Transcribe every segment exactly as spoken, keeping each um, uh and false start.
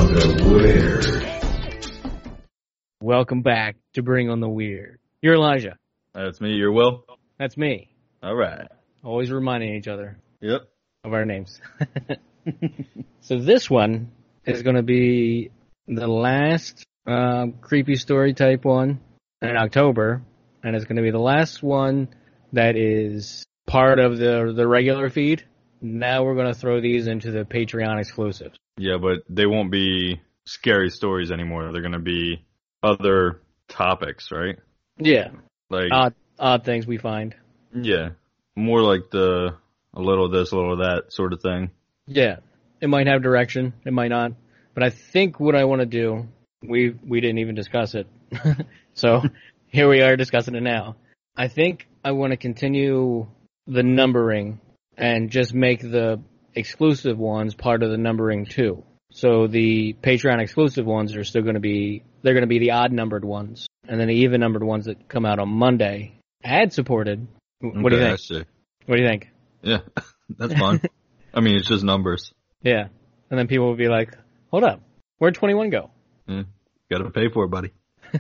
on the Weird. Welcome back to Bring on the Weird. You're Elijah. That's me. You're Will. That's me. All right. Always reminding each other. Yep. Of our names. So this one is going to be the last uh, creepy story type one in October, and it's going to be the last one that is part of the the regular feed. Now we're going to throw these into the Patreon exclusives. Yeah, but they won't be scary stories anymore. They're going to be other topics, right? Yeah. Like odd, odd things we find. Yeah. More like the a little of this, a little of that sort of thing. Yeah. It might have direction. It might not. But I think what I want to do, we we didn't even discuss it. So here we are discussing it now. I think I want to continue the numbering and just make the exclusive ones part of the numbering too. So the Patreon exclusive ones are still going to be, they're going to be the odd numbered ones. And then the even numbered ones that come out on Monday, ad supported. What okay, do you think? I see. What do you think? Yeah, that's fine. I mean, it's just numbers. Yeah. And then people will be like, hold up, where'd twenty-one go? Yeah. Got to pay for it, buddy.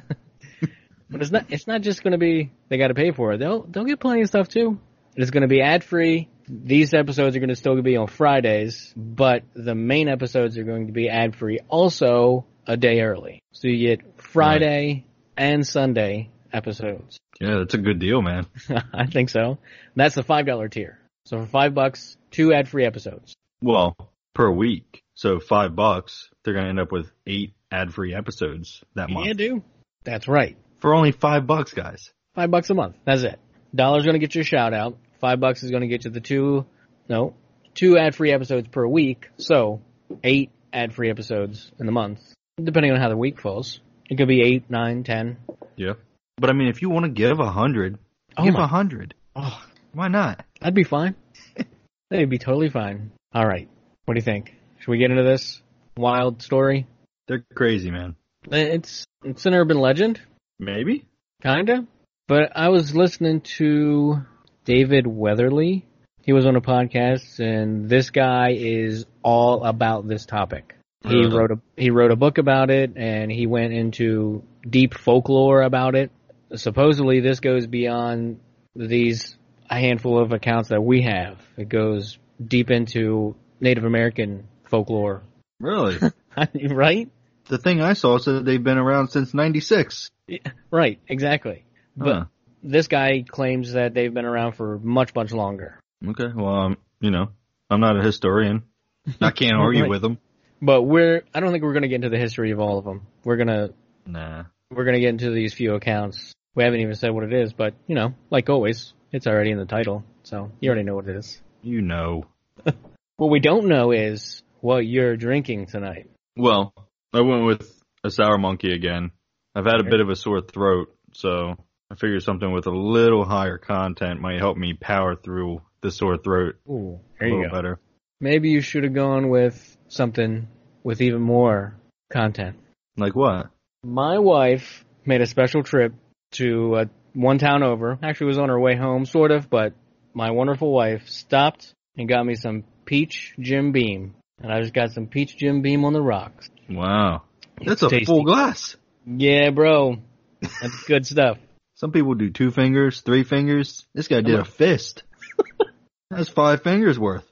But it's not, it's not just going to be, they got to pay for it. They'll, they'll get plenty of stuff too. It's going to be ad free. These episodes are going to still be on Fridays, but the main episodes are going to be ad free also a day early. So you get Friday right. and Sunday episodes. Yeah, that's a good deal, man. I think so. That's the five dollar tier. So for five bucks, two ad free episodes. Well, per week. So five bucks, they're going to end up with eight ad free episodes that month. Yeah, dude. That's right. For only five bucks, guys. Five bucks a month. That's it. Dollar's going to get you a shout out. Five bucks is going to get you the two, no, two ad-free episodes per week. So eight ad-free episodes in the month, depending on how the week falls. It could be eight, nine, ten. Yeah. But I mean, if you want to give a hundred, oh give my. a hundred. Oh, why not? That'd be fine. That'd be totally fine. All right. What do you think? Should we get into this wild story? They're crazy, man. It's, it's an urban legend. Maybe. Kinda. But I was listening to David Weatherly. He was on a podcast, and this guy is all about this topic. He uh, wrote a he wrote a book about it, and he went into deep folklore about it. Supposedly, this goes beyond these a handful of accounts that we have. It goes deep into Native American folklore. Really? Right? The thing I saw said they've been around since ninety-six. Yeah, right, exactly. But huh. This guy claims that they've been around for much, much longer. Okay, well, um, you know, I'm not a historian. I can't argue right. with them. But we're, I don't think we're going to get into the history of all of them. We're going to, nah. We're going to get into these few accounts. We haven't even said what it is, but, you know, like always, it's already in the title. So you already know what it is. You know. What we don't know is what you're drinking tonight. Well, I went with a Sour Monkey again. I've had a bit of a sore throat, so I figured something with a little higher content might help me power through the sore throat Ooh, there a you little go. better. Maybe you should have gone with something with even more content. Like what? My wife made a special trip to uh, one town over. Actually, it was on her way home, sort of, but my wonderful wife stopped and got me some peach Jim Beam. And I just got some peach Jim Beam on the rocks. Wow. That's It's a tasty. full glass. Yeah, bro. That's good stuff. Some people do two fingers, three fingers. This guy did a fist. That's five fingers worth.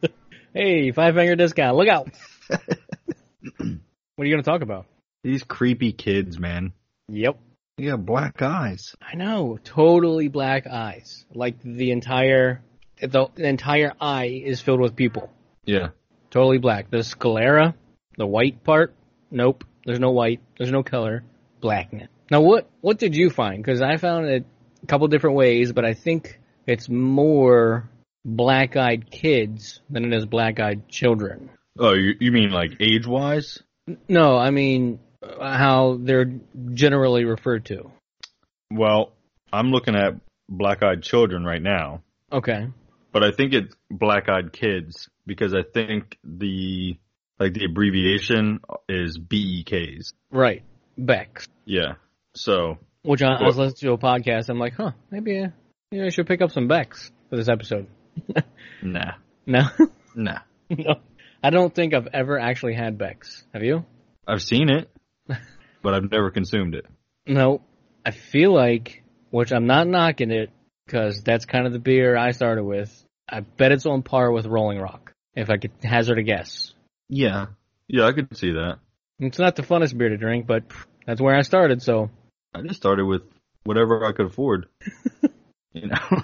Hey, five finger discount. Look out. What are you going to talk about? These creepy kids, man. Yep. They got black eyes. I know. Totally black eyes. Like the entire, the, the entire eye is filled with pupil. Yeah. Totally black. The sclera, the white part, nope. There's no white. There's no color. Blackness. Now, what what did you find? Because I found it a couple different ways, but I think it's more black-eyed kids than it is black-eyed children. Oh, you, you mean like age-wise? No, I mean how they're generally referred to. Well, I'm looking at black-eyed children right now. Okay. But I think it's black-eyed kids because I think the like the abbreviation is B E Ks. Right. Becks. Yeah. So. Which I, I was listening to a podcast. I'm like, huh, maybe, uh, maybe I should pick up some Becks for this episode. Nah. No? Nah. No. I don't think I've ever actually had Becks. Have you? I've seen it, but I've never consumed it. No, I feel like, which I'm not knocking it, because that's kind of the beer I started with. I bet it's on par with Rolling Rock, if I could hazard a guess. Yeah. Yeah, I could see that. It's not the funnest beer to drink, but that's where I started, so. I just started with whatever I could afford. You know?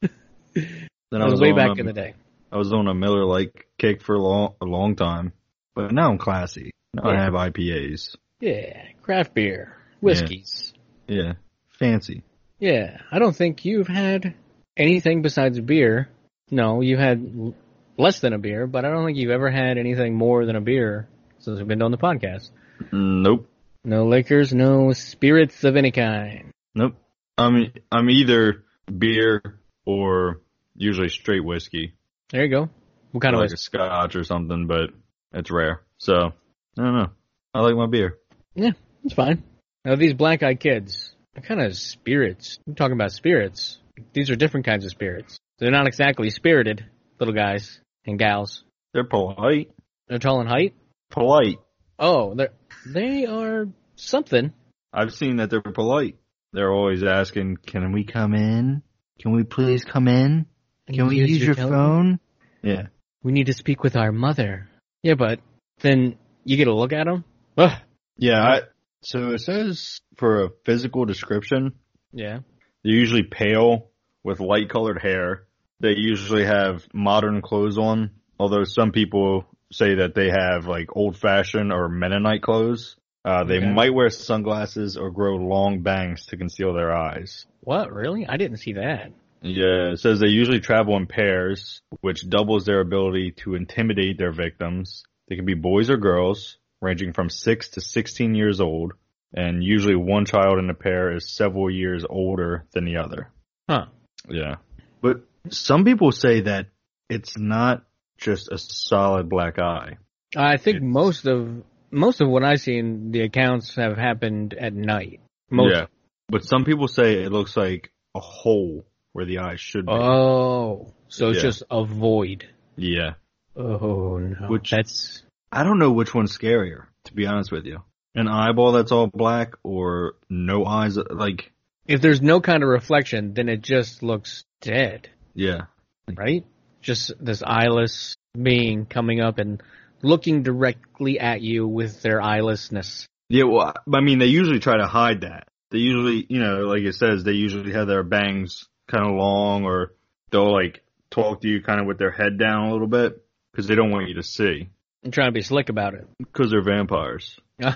Then I was, I was way on back a, in the day. I was on a Miller Lite kick for a long, a long time, but now I'm classy. Now Yeah. I have I P As. Yeah, craft beer, whiskeys. Yeah. yeah, fancy. Yeah, I don't think you've had anything besides beer. No, you've had l- less than a beer, but I don't think you've ever had anything more than a beer since we've been doing the podcast. Nope. No liquors, no spirits of any kind. Nope. I'm I'm either beer or usually straight whiskey. There you go. What kind like of a whiskey? scotch or something, but it's rare. So I don't know. I like my beer. Yeah, it's fine. Now these black-eyed kids, they're kind of spirits. I'm talking about spirits. These are different kinds of spirits. They're not exactly spirited little guys and gals. They're polite. They're tall in height. Polite. Oh, they they are something. I've seen that they're polite. They're always asking, "Can we come in? Can we please come in? Can we use your phone?" Yeah. We need to speak with our mother. Yeah, but then you get a look at them. Ugh. Yeah. I, so it says for a physical description, Yeah. they're usually pale with light colored hair. They usually have modern clothes on, although some people say that they have like old fashioned or Mennonite clothes. Uh, they Okay. might wear sunglasses or grow long bangs to conceal their eyes. What? Really? I didn't see that. Yeah, it says they usually travel in pairs, which doubles their ability to intimidate their victims. They can be boys or girls, ranging from six to sixteen years old, and usually one child in a pair is several years older than the other. Huh. Yeah. But some people say that it's not just a solid black eye. I think It's- most of most of what I've seen, the accounts have happened at night. Most. Yeah. But some people say it looks like a hole where the eye should be. Oh, so it's Yeah. just a void. Yeah. Oh no, Which- that's I don't know which one's scarier, to be honest with you. An eyeball that's all black or no eyes, like, if there's no kind of reflection, then it just looks dead, yeah. right? Just this eyeless being coming up and looking directly at you with their eyelessness. Yeah, well, I mean, they usually try to hide that. They usually, you know, like it says, they usually have their bangs kind of long, or they'll, like, talk to you kind of with their head down a little bit, because they don't want you to see. I'm trying to be slick about it. Because they're vampires.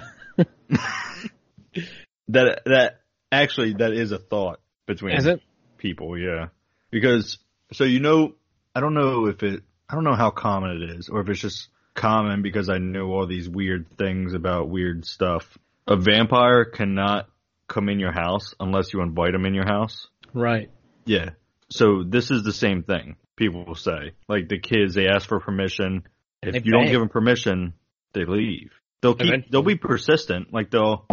That, that, actually, that is a thought between Is it? people, yeah. Because, so you know, I don't know if it, I don't know how common it is, or if it's just common because I know all these weird things about weird stuff. A vampire cannot come in your house unless you invite them in your house. Right. Yeah. So this is the same thing, people will say. Like the kids, they ask for permission. And If they you don't beg. give them permission, they leave. They'll keep, Eventually. they'll be persistent. Like they'll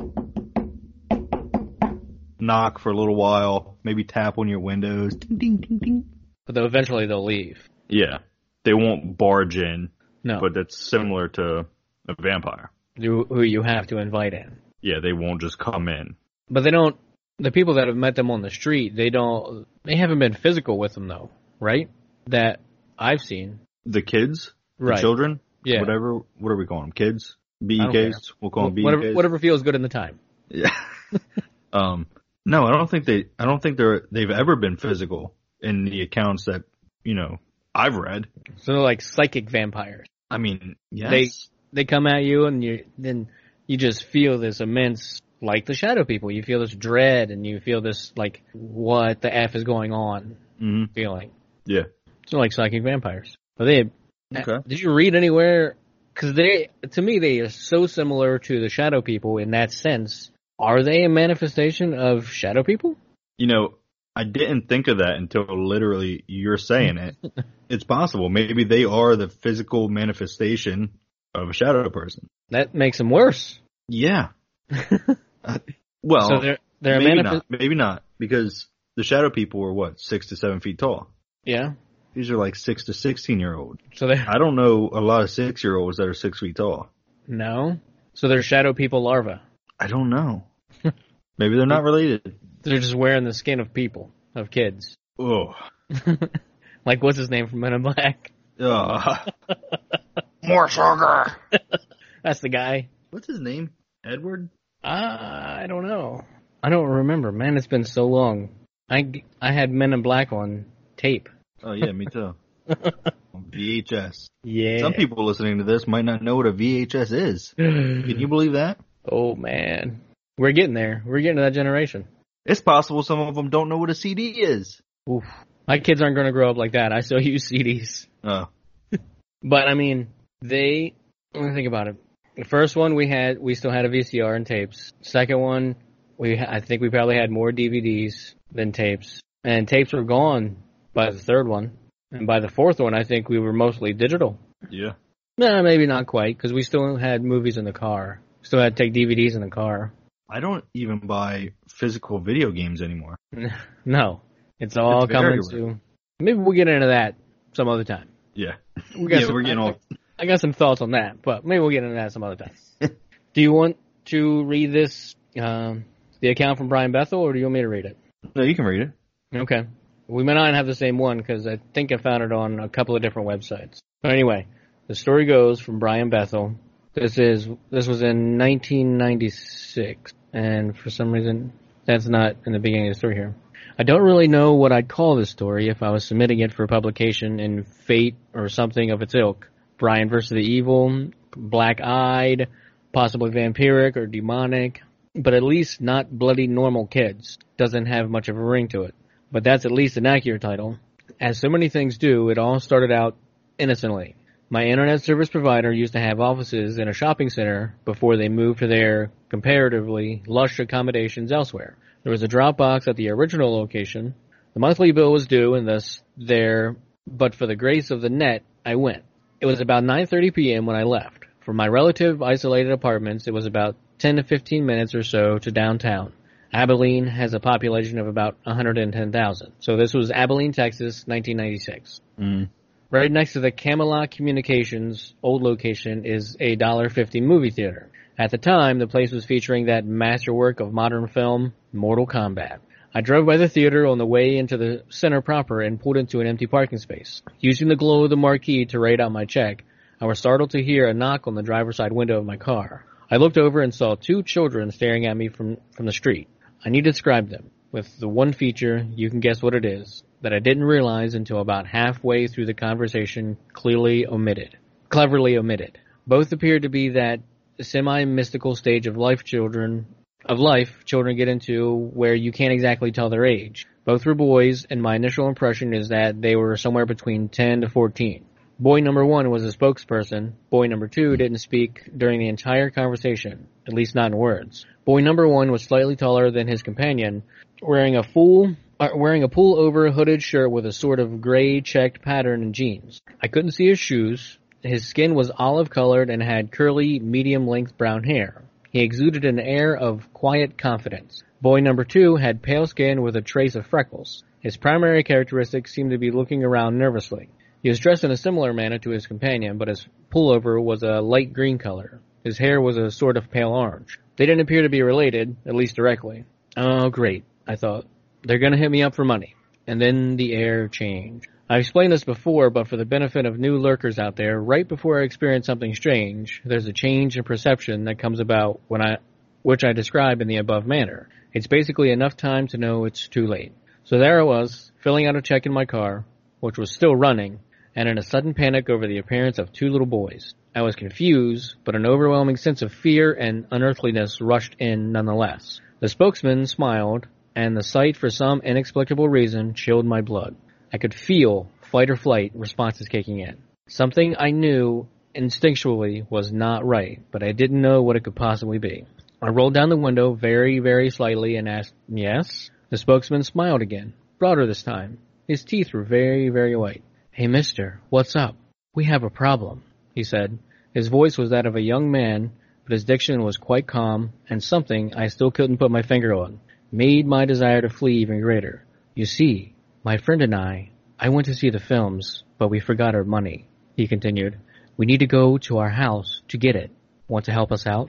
knock for a little while, maybe tap on your windows. Ding, ding, ding, ding. But though eventually they'll leave. Yeah. They won't barge in, No. but that's similar to a vampire. You, who you have to invite in. Yeah, they won't just come in. But they don't, the people that have met them on the street, they don't, they haven't been physical with them though, right? That I've seen. The kids, the Right. children, Yeah. whatever, what are we calling them? Kids? I don't B E Ks? We'll call them B E Ks. Whatever, whatever feels good in the time. Yeah. um, no, I don't think they, I don't think they're, they've ever been physical in the accounts that, you know, I've read. So they're like psychic vampires. I mean, yes. They they come at you and you then you just feel this immense, like the shadow people, you feel this dread and you feel this like what the F is going on hmm feeling. Yeah. So like psychic vampires. But they Okay. did you read anywhere? Because they to me they are so similar to the shadow people in that sense. Are they a manifestation of shadow people? You know, I didn't think of that until literally you're saying it. It's possible. Maybe they are the physical manifestation of a shadow person. That makes them worse. Yeah. Uh, well, so they're they're a maybe manifest. not. Maybe not. Because the shadow people are what, six to seven feet tall. Yeah. These are like six to sixteen year old. So they I don't know a lot of six year olds that are six feet tall. no. So they're shadow people larvae. I don't know. Maybe they're not related. They're just wearing the skin of people, of kids. Oh. Like, what's his name from Men in Black? Ugh. More sugar. That's the guy. What's his name? Edward? Uh, I don't know. I don't remember. Man, it's been so long. I, I had Men in Black on tape. Oh, yeah, me too. V H S. Yeah. Some people listening to this might not know what a V H S is. Can you believe that? Oh, man. We're getting there. We're getting to that generation. It's possible some of them don't know what a C D is. Oof. My kids aren't going to grow up like that. I still use C Ds. Oh. But, I mean, they... Let me think about it. The first one we had, we still had a V C R and tapes. Second one, we I think we probably had more D V Ds than tapes. And tapes were gone by the third one. And by the fourth one, I think we were mostly digital. Yeah. No, maybe not quite, because we still had movies in the car. Still had to take D V Ds in the car. I don't even buy physical video games anymore. No. It's all It's coming very to... Maybe we'll get into that some other time. Yeah. We got yeah, some, we're getting I, off. I got some thoughts on that, but maybe we'll get into that some other time. Do you want to read this, um, the account from Brian Bethel, or do you want me to read it? No, you can read it. Okay. We may not have the same one, because I think I found it on a couple of different websites. But anyway, the story goes from Brian Bethel. This is this was in nineteen ninety-six, and for some reason, that's not in the beginning of the story here. I don't really know what I'd call this story if I was submitting it for publication in Fate or something of its ilk. Brian versus the Evil, Black-Eyed, possibly vampiric or demonic, but at least not Bloody Normal Kids. Doesn't have much of a ring to it. But that's at least an accurate title. As so many things do, it all started out innocently. My internet service provider used to have offices in a shopping center before they moved to their comparatively lush accommodations elsewhere. There was a drop box at the original location. The monthly bill was due and thus there, but for the grace of the net, I went. It was about nine thirty p.m. when I left. From my relative isolated apartments, it was about ten to fifteen minutes or so to downtown. Abilene has a population of about one hundred ten thousand. So this was Abilene, Texas, nineteen ninety-six. Mm. Right next to the Camelot Communications old location is a one dollar fifty movie theater. At the time, the place was featuring that masterwork of modern film, Mortal Kombat. I drove by the theater on the way into the center proper and pulled into an empty parking space. Using the glow of the marquee to write out my check, I was startled to hear a knock on the driver's side window of my car. I looked over and saw two children staring at me from, from the street. I need to describe them, with the one feature, you can guess what it is, that I didn't realize until about halfway through the conversation clearly omitted. Cleverly omitted. Both appeared to be that semi-mystical stage of life children of life children get into where you can't exactly tell their age. Both were boys, and my initial impression is that they were somewhere between ten to fourteen. Boy number one was a spokesperson. Boy number two didn't speak during the entire conversation, at least not in words. Boy number one was slightly taller than his companion, wearing a full, uh, wearing a pull-over hooded shirt with a sort of gray checked pattern and jeans. I couldn't see his shoes. His skin was olive-colored and had curly, medium-length brown hair. He exuded an air of quiet confidence. Boy number two had pale skin with a trace of freckles. His primary characteristic seemed to be looking around nervously. He was dressed in a similar manner to his companion, but his pullover was a light green color. His hair was a sort of pale orange. They didn't appear to be related, at least directly. Oh, great, I thought. They're gonna hit me up for money. And then the air changed. I've explained this before, but for the benefit of new lurkers out there, right before I experience something strange, there's a change in perception that comes about when I, which I describe in the above manner. It's basically enough time to know it's too late. So there I was, filling out a check in my car, which was still running, and in a sudden panic over the appearance of two little boys. I was confused, but an overwhelming sense of fear and unearthliness rushed in nonetheless. The spokesman smiled, and the sight, for some inexplicable reason, chilled my blood. I could feel fight or flight responses kicking in. Something I knew instinctually was not right, but I didn't know what it could possibly be. I rolled down the window very, very slightly and asked, "Yes?" The spokesman smiled again, broader this time. His teeth were very, very white. "Hey, mister, what's up? We have a problem," he said. His voice was that of a young man, but his diction was quite calm, and something I still couldn't put my finger on made my desire to flee even greater. "You see, my friend and I, I went to see the films, but we forgot our money," he continued. "We need to go to our house to get it. Want to help us out?"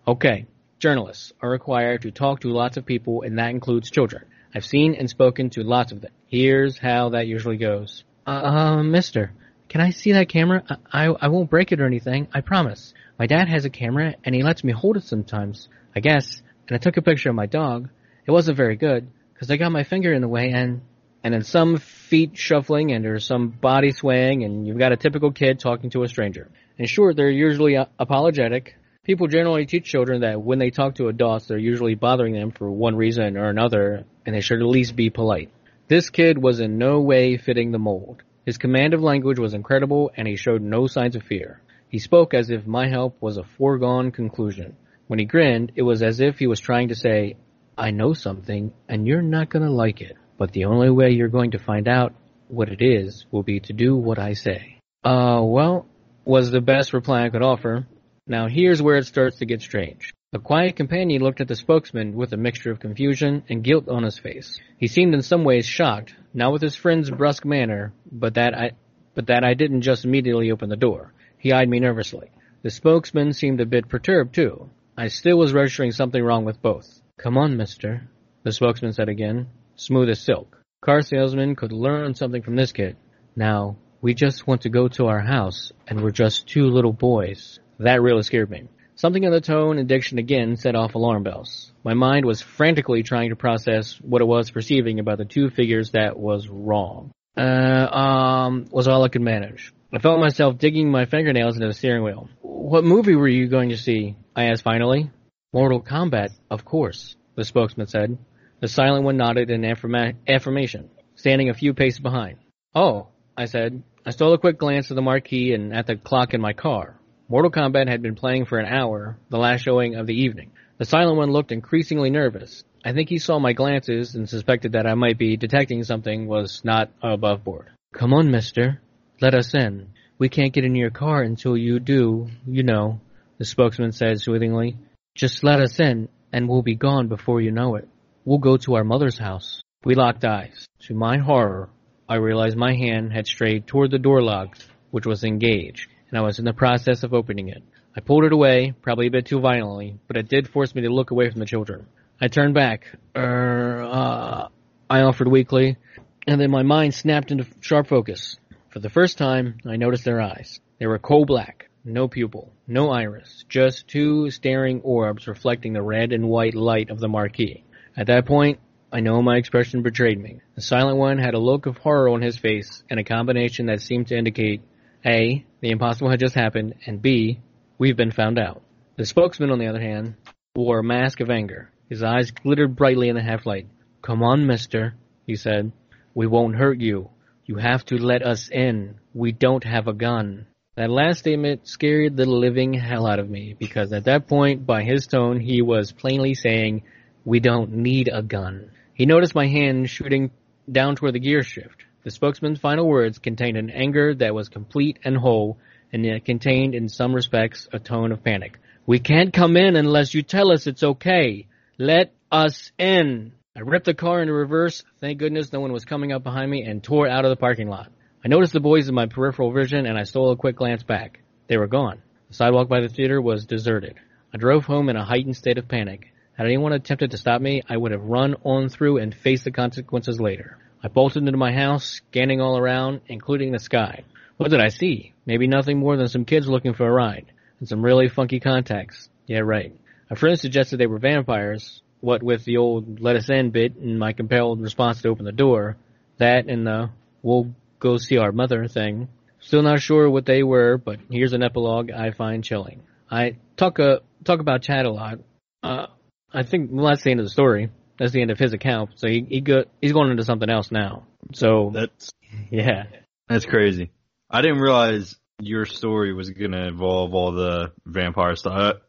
Okay, journalists are required to talk to lots of people, and that includes children. I've seen and spoken to lots of them. Here's how that usually goes. Uh, uh mister, can I see that camera? I, I, I won't break it or anything, I promise. My dad has a camera, and he lets me hold it sometimes, I guess, and I took a picture of my dog. It wasn't very good, because I got my finger in the way, and... And then some feet shuffling, and there's some body swaying, and you've got a typical kid talking to a stranger. And sure, they're usually uh, apologetic. People generally teach children that when they talk to adults, they're usually bothering them for one reason or another, and they should at least be polite. This kid was in no way fitting the mold. His command of language was incredible, and he showed no signs of fear. He spoke as if my help was a foregone conclusion. When he grinned, it was as if he was trying to say, I know something, and you're not gonna like it. But the only way you're going to find out what it is will be to do what I say. Uh, well, was the best reply I could offer. Now here's where it starts to get strange. The quiet companion looked at the spokesman with a mixture of confusion and guilt on his face. He seemed in some ways shocked, not with his friend's brusque manner, but that I, but that I didn't just immediately open the door. He eyed me nervously. The spokesman seemed a bit perturbed too. I still was registering something wrong with both. Come on, mister, the spokesman said again. Smooth as silk. Car salesman could learn something from this kid. Now, we just want to go to our house, and we're just two little boys. That really scared me. Something in the tone and diction again set off alarm bells. My mind was frantically trying to process what it was perceiving about the two figures that was wrong. Uh, um, was all I could manage. I felt myself digging my fingernails into the steering wheel. What movie were you going to see? I asked finally. Mortal Kombat, of course, the spokesman said. The silent one nodded in affirma- affirmation, standing a few paces behind. Oh, I said. I stole a quick glance at the marquee and at the clock in my car. Mortal Kombat had been playing for an hour, the last showing of the evening. The silent one looked increasingly nervous. I think he saw my glances and suspected that I might be detecting something was not above board. Come on, mister. Let us in. We can't get in your car until you do, you know, the spokesman said soothingly. Just let us in, and we'll be gone before you know it. We'll go to our mother's house. We locked eyes. To my horror, I realized my hand had strayed toward the door lock, which was engaged, and I was in the process of opening it. I pulled it away, probably a bit too violently, but it did force me to look away from the children. I turned back. Er, uh, I offered weakly, and then my mind snapped into sharp focus. For the first time, I noticed their eyes. They were coal black, no pupil, no iris, just two staring orbs reflecting the red and white light of the marquee. At that point, I know my expression betrayed me. The silent one had a look of horror on his face, and a combination that seemed to indicate, A, the impossible had just happened, and B, we've been found out. The spokesman, on the other hand, wore a mask of anger. His eyes glittered brightly in the half-light. Come on, mister, he said. We won't hurt you. You have to let us in. We don't have a gun. That last statement scared the living hell out of me, because at that point, by his tone, he was plainly saying, we don't need a gun. He noticed my hand shooting down toward the gear shift. The spokesman's final words contained an anger that was complete and whole, and yet contained in some respects a tone of panic. We can't come in unless you tell us it's okay. Let us in. I ripped the car into reverse, thank goodness no one was coming up behind me, and tore out of the parking lot. I noticed the boys in my peripheral vision, and I stole a quick glance back. They were gone. The sidewalk by the theater was deserted. I drove home in a heightened state of panic. Had anyone attempted to stop me, I would have run on through and faced the consequences later. I bolted into my house, scanning all around, including the sky. What did I see? Maybe nothing more than some kids looking for a ride, and some really funky contacts. Yeah, right. A friend suggested they were vampires, what with the old let us in bit and my compelled response to open the door. That and the we'll go see our mother thing. Still not sure what they were, but here's an epilogue I find chilling. I talk, uh, talk about Chad a lot. Uh, I think, well, that's the end of the story. That's the end of his account. So he, he go, he's going into something else now. So that's, yeah. That's crazy. I didn't realize your story was going to involve all the vampire stuff.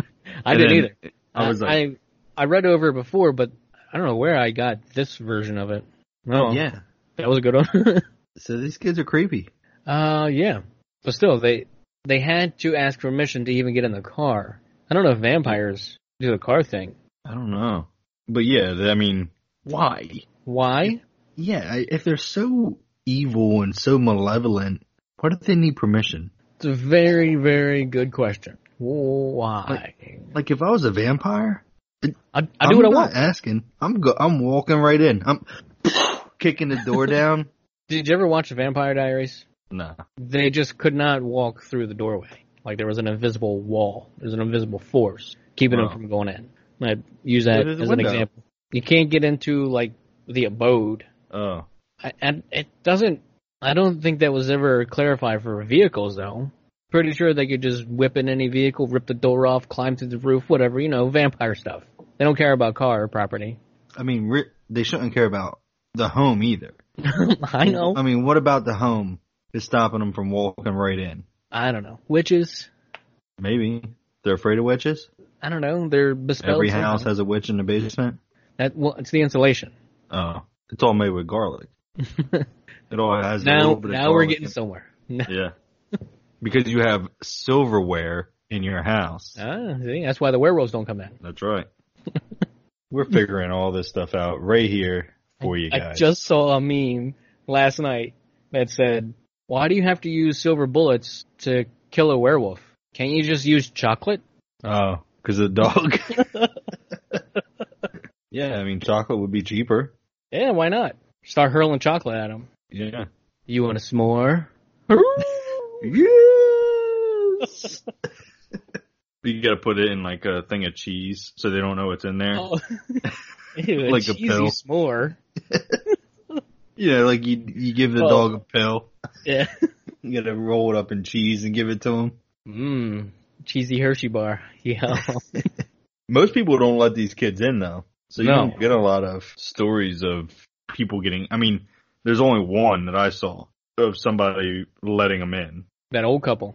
I didn't either. I was like, I, I read over it before, but I don't know where I got this version of it. No. Yeah. That was a good one. So these kids are creepy. Uh, yeah. But still, they, they had to ask permission to even get in the car. I don't know if vampires do the car thing. I don't know. But yeah, I mean, why? Why? Yeah, if they're so evil and so malevolent, why do they need permission? It's a very, very good question. Why? Like, like if I was a vampire, I, I do I'm what I not want. asking. I'm go. I'm walking right in. I'm kicking the door down. Did you ever watch The Vampire Diaries? Nah. They just could not walk through the doorway. Like there was an invisible wall. There's an invisible force keeping Wow. them from going in. I'd use that There's a as an window. example. You can't get into like the abode. Oh. I, and it doesn't. I don't think that was ever clarified for vehicles though. Pretty sure they could just whip in any vehicle, rip the door off, climb through the roof, whatever. You know, vampire stuff. They don't care about car or property. I mean, re- they shouldn't care about the home either. I know. I mean, what about the home is stopping them from walking right in? I don't know. Witches. Maybe they're afraid of witches. I don't know. They're bespelled. Every somehow. house has a witch in the basement. That well, it's the insulation. Oh, it's all made with garlic. It all has a now, little bit of now we're garlic getting in- somewhere. Yeah, because you have silverware in your house. Ah, see, that's why the werewolves don't come in. That's right. We're figuring all this stuff out right here for you I guys. just saw a meme last night that said, "Why do you have to use silver bullets to kill a werewolf? Can't you just use chocolate?" Oh, because of the dog. Yeah, I mean, chocolate would be cheaper. Yeah, why not? Start hurling chocolate at them. Yeah. You want a s'more? Yes. You gotta put it in like a thing of cheese so they don't know what's in there. Oh. Ew, Like a cheesy pill. s'more. Yeah, like you you give the Oh. dog a pill. Yeah. You gotta roll it up in cheese and give it to him. Mmm. Cheesy Hershey bar. Yeah. Most people don't let these kids in though, so you No. don't get a lot of stories of people getting. I mean, there's only one that I saw of somebody letting them in. That old couple.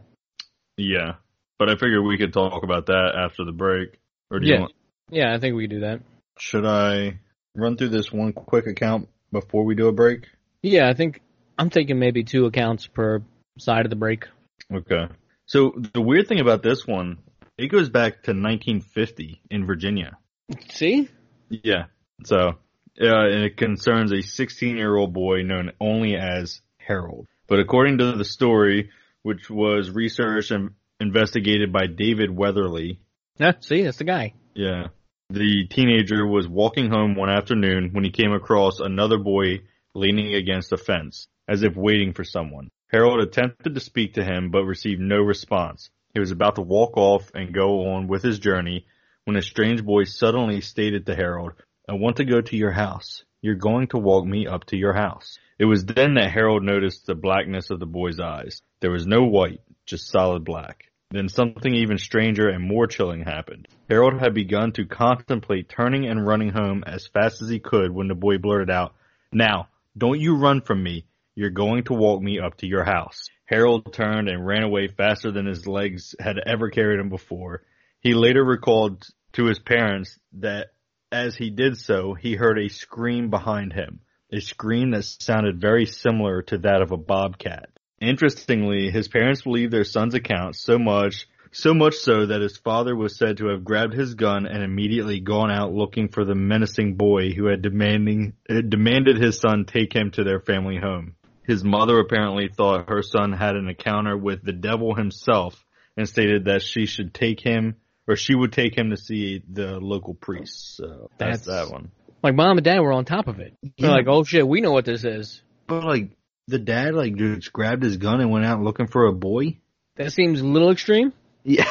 Yeah, but I figured we could talk about that after the break. Or do you Yeah. want? Yeah, I think we could do that. Should I run through this one quick account before we do a break? Yeah, I think I'm taking maybe two accounts per side of the break. Okay. So the weird thing about this one, it goes back to nineteen fifty in Virginia. See? Yeah. So, uh, and it concerns a sixteen-year-old boy known only as Harold. But according to the story, which was researched and investigated by David Weatherly, Yeah, see, that's the guy. yeah, the teenager was walking home one afternoon when he came across another boy leaning against a fence, as if waiting for someone. Harold attempted to speak to him, but received no response. He was about to walk off and go on with his journey when a strange voice suddenly stated to Harold, "I want to go to your house. You're going to walk me up to your house." It was then that Harold noticed the blackness of the boy's eyes. There was no white, just solid black. Then something even stranger and more chilling happened. Harold had begun to contemplate turning and running home as fast as he could when the boy blurted out, "Now, don't you run from me. You're going to walk me up to your house." Harold turned and ran away faster than his legs had ever carried him before. He later recalled to his parents that as he did so, he heard a scream behind him, a scream that sounded very similar to that of a bobcat. Interestingly, his parents believed their son's account so much, so much so that his father was said to have grabbed his gun and immediately gone out looking for the menacing boy who had demanding, uh, demanded his son take him to their family home. His mother apparently thought her son had an encounter with the devil himself and stated that she should take him, or she would take him to see the local priest. So that's, That's- that one. Like, mom and dad were on top of it. They're Yeah. like, oh shit, we know what this is. But like, the dad like just grabbed his gun and went out looking for a boy? That seems a little extreme. Yeah.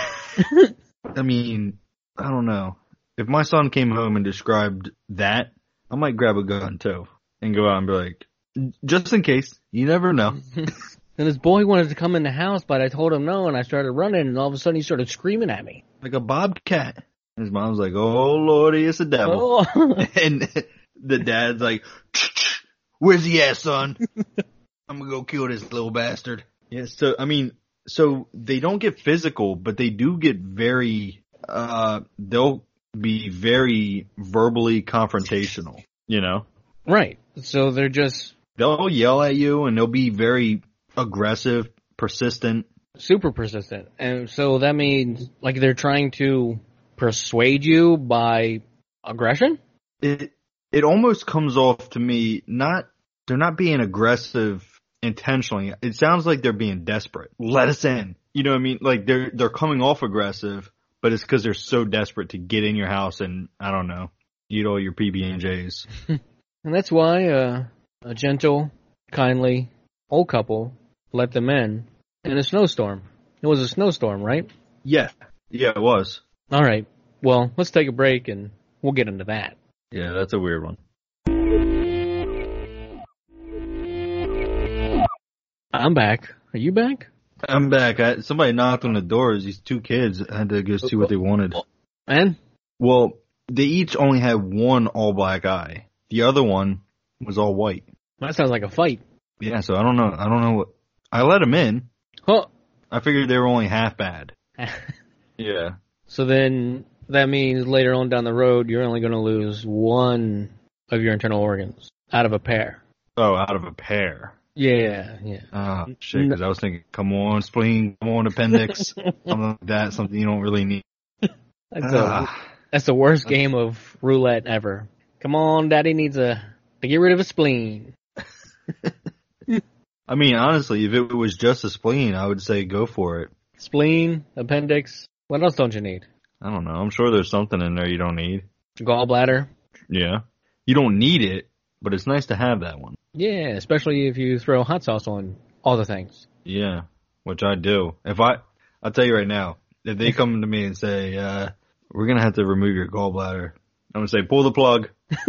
I mean, I don't know. If my son came home and described that, I might grab a gun too and go out and be like, just in case, you never know. And this boy wanted to come in the house, but I told him no, and I started running, and all of a sudden he started screaming at me. Like a bobcat. His mom's like, "Oh lordy, it's a devil." Oh. And the dad's like, "Where's he at, son? I'm gonna go kill this little bastard." Yeah, so, I mean, so they don't get physical, but they do get very, uh, they'll be very verbally confrontational, you know? Right. So they're just They'll yell at you and they'll be very aggressive, persistent. super persistent. And so that means, like, they're trying to persuade you by aggression? It, it almost comes off to me, not, they're not being aggressive intentionally. It sounds like they're being desperate. Let us in. you know what I mean? Like they're they're coming off aggressive, but it's because they're so desperate to get in your house and I don't know, eat all your P B and J's. And that's why uh, a gentle, kindly old couple let them in in a snowstorm. It was a snowstorm, right? Yeah, yeah, it was. All right. Well, let's take a break and we'll get into that. Yeah, that's a weird one. I'm back. Are you back? I'm back. I, somebody knocked on the doors. These two kids I had to go see what they wanted. And? Well, they each only had one all black eye. The other one was all white. That sounds like a fight. Yeah, so I don't know. I don't know what. I let them in. Huh. I figured they were only half bad. Yeah. So then that means later on down the road, you're only going to lose one of your internal organs out of a pair. Oh, out of a pair. Yeah, yeah. Oh, shit, because I was thinking, come on, spleen, come on, appendix, something like that, something you don't really need. That's, a, that's the worst game of roulette ever. Come on, daddy needs a to get rid of a spleen. I mean, honestly, if it was just a spleen, I would say go for it. Spleen, appendix, what else don't you need? I don't know. I'm sure there's something in there you don't need. Gallbladder? Yeah. You don't need it, but it's nice to have that one. Yeah, especially if you throw hot sauce on all the things. Yeah, which I do. If I, I'll tell you right now, if they come to me and say, uh, we're going to have to remove your gallbladder, I'm going to say, pull the plug.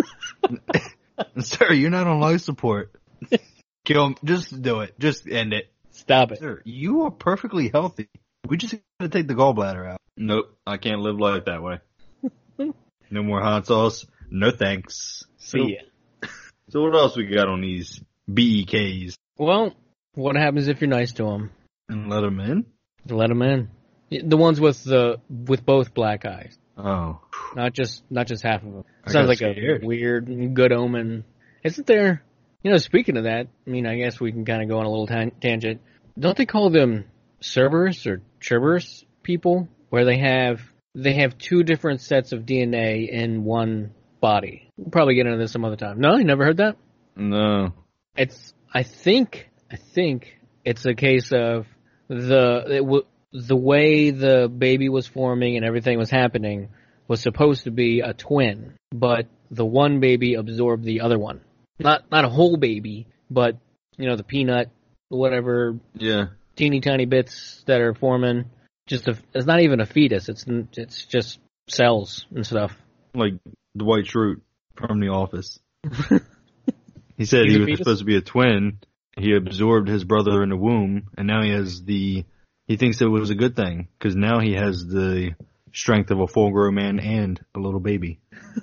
Sir, you're not on life support. Kill him. Just do it. Just end it. Stop it. Sir, you are perfectly healthy. We just got to take the gallbladder out. Nope, I can't live life that way. No more hot sauce. No thanks. See so, ya. So what else we got on these B E Ks? Well, what happens if you're nice to them? And let them in? Let them in. The ones with the with both black eyes. Oh. Not just not just half of them. I Sounds got like scared. a weird good omen. Isn't there, you know, speaking of that, I mean, I guess we can kind of go on a little tan- tangent. Don't they call them Cerberus or Cerberus people, where they have they have two different sets of D N A in one body? We'll probably get into this some other time. No, you never heard that? No. It's I think I think it's a case of the it w- the way the baby was forming and everything was happening was supposed to be a twin, but the one baby absorbed the other one. Not not a whole baby, but you know, the peanut, whatever, Yeah. teeny tiny bits that are forming. Just a, it's not even a fetus. It's it's just cells and stuff. Like Dwight Schrute from The Office. He said He's he a was fetus? supposed to be a twin. He absorbed his brother in the womb, and now he has the. He thinks it was a good thing because now he has the strength of a full-grown man and a little baby.